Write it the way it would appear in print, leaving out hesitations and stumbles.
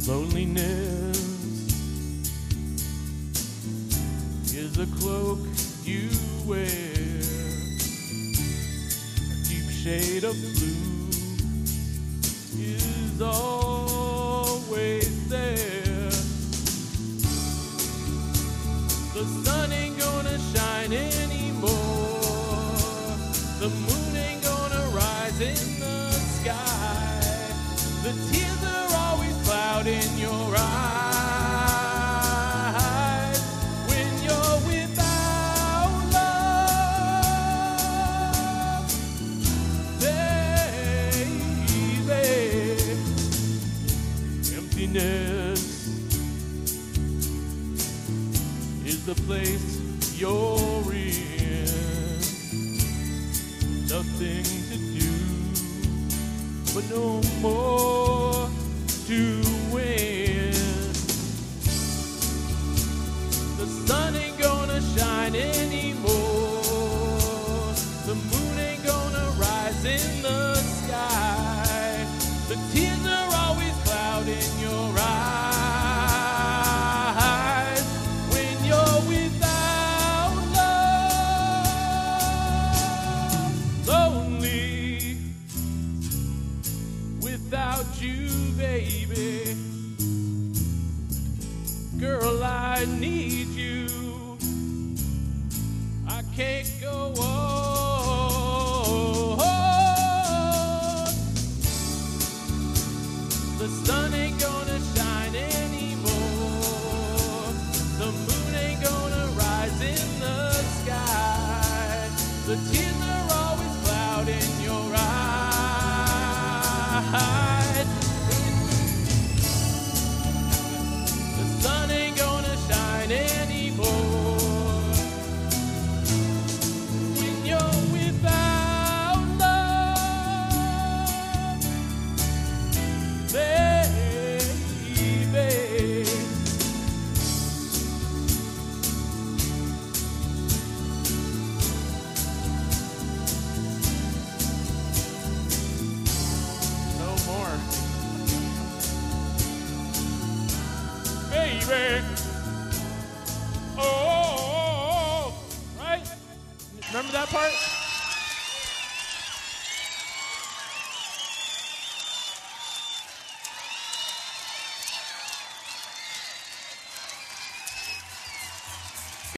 Loneliness is a cloak you wear, a deep shade of blue is always there. The sun ain't gonna shine anymore, the moon ain't gonna rise in the sky, the tears are always clouding your eyes when you're without love, baby. Emptiness is the place you're in, nothing to do but no more to win. The sun ain't gonna shine anymore, the moon ain't gonna rise in the sky, the tears are always clouding your eyes when you're without love. Lonely without you, baby. Girl, I need you. I can't go on. The sun ain't gonna shine anymore, the moon ain't gonna rise in the sky, the tears are always clouding your eyes. The sun ain't gonna shine anymore when you're without love, baby. No more. Baby. Oh, right? Remember that part?